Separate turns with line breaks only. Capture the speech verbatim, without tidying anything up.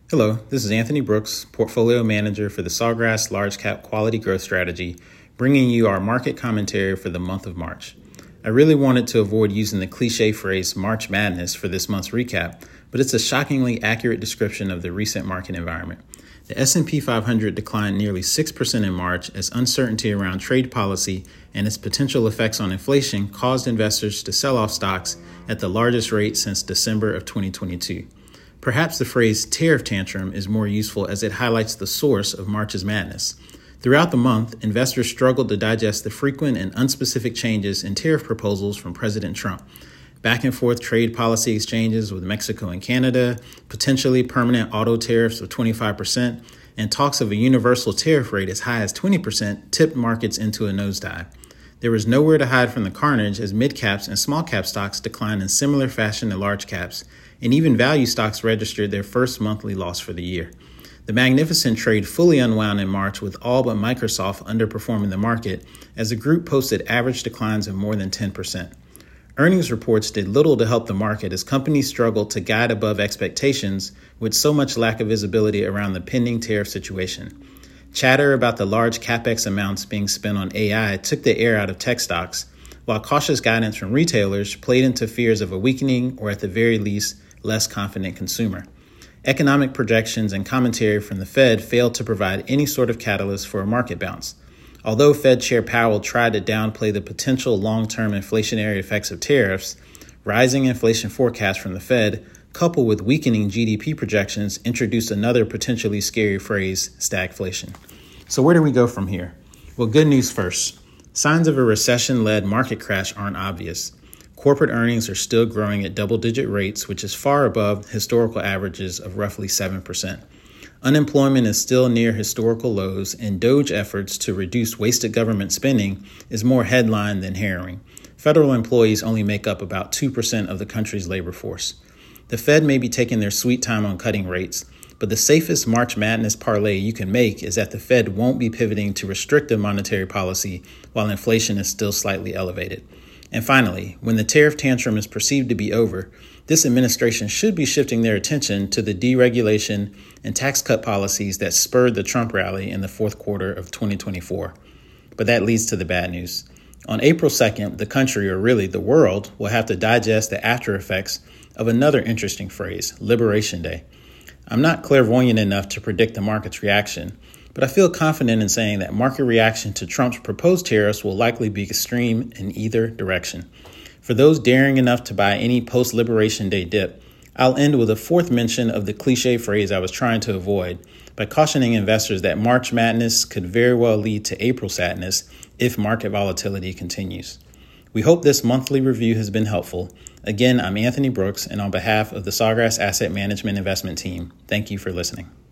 Hello, this is Anthony Brooks, Portfolio Manager for the Sawgrass Large Cap Quality Growth Strategy, bringing you our market commentary for the month of March. I really wanted to avoid using the cliche phrase March Madness for this month's recap, but it's a shockingly accurate description of the recent market environment. The S and P five hundred declined nearly six percent in March as uncertainty around trade policy and its potential effects on inflation caused investors to sell off stocks at the largest rate since December of twenty twenty-two. Perhaps the phrase tariff tantrum is more useful as it highlights the source of March's madness. Throughout the month, investors struggled to digest the frequent and unspecific changes in tariff proposals from President Trump. Back and forth trade policy exchanges with Mexico and Canada, potentially permanent auto tariffs of twenty-five percent, and talks of a universal tariff rate as high as twenty percent tipped markets into a nosedive. There was nowhere to hide from the carnage as mid-caps and small-cap stocks declined in similar fashion to large caps, and even value stocks registered their first monthly loss for the year. The magnificent trade fully unwound in March with all but Microsoft underperforming the market as the group posted average declines of more than ten percent. Earnings reports did little to help the market as companies struggled to guide above expectations with so much lack of visibility around the pending tariff situation. Chatter about the large capex amounts being spent on A I took the air out of tech stocks, while cautious guidance from retailers played into fears of a weakening or at the very least, less confident consumer. Economic projections and commentary from the Fed failed to provide any sort of catalyst for a market bounce. Although Fed Chair Powell tried to downplay the potential long-term inflationary effects of tariffs, rising inflation forecasts from the Fed, coupled with weakening G D P projections, introduced another potentially scary phrase, stagflation. So where do we go from here? Well, good news first. Signs of a recession-led market crash aren't obvious. Corporate earnings are still growing at double-digit rates, which is far above historical averages of roughly seven percent. Unemployment is still near historical lows, and DOGE efforts to reduce wasted government spending is more headline than harrowing. Federal employees only make up about two percent of the country's labor force. The Fed may be taking their sweet time on cutting rates, but the safest March Madness parlay you can make is that the Fed won't be pivoting to restrictive monetary policy while inflation is still slightly elevated. And finally, when the tariff tantrum is perceived to be over, this administration should be shifting their attention to the deregulation and tax cut policies that spurred the Trump rally in the fourth quarter of twenty twenty-four. But that leads to the bad news. On April second, the country, or really the world, will have to digest the after effects of another interesting phrase, Liberation Day. I'm not clairvoyant enough to predict the market's reaction, but I feel confident in saying that market reaction to Trump's proposed tariffs will likely be extreme in either direction. For those daring enough to buy any post-Liberation Day dip, I'll end with a fourth mention of the cliche phrase I was trying to avoid by cautioning investors that March Madness could very well lead to April sadness if market volatility continues. We hope this monthly review has been helpful. Again, I'm Anthony Brooks, and on behalf of the Sawgrass Asset Management Investment Team, thank you for listening.